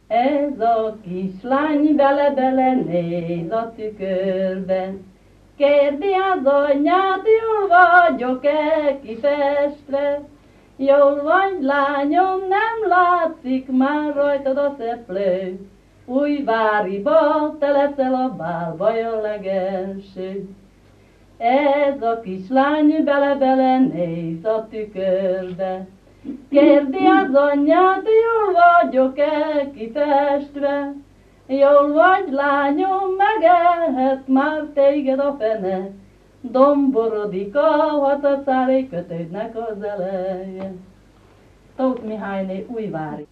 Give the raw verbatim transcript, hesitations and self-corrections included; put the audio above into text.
Ez a kislány bele-bele néz a tükörbe, kérdi az anyját, jól vagyok-e kifestve? Jól vagy, lányom, nem látszik már rajtad a szeplő, Újváriba te leszel a bálbaj a legelső. Ez a kislány bele-bele néz a tükörbe, kérdi az anyját, jól vagyok-e kifestve? Jól vagy, lányom, megehet már téged a fene, domborodik a hatacári kötődnek az eleje. Tóth Mihályné, Újvári.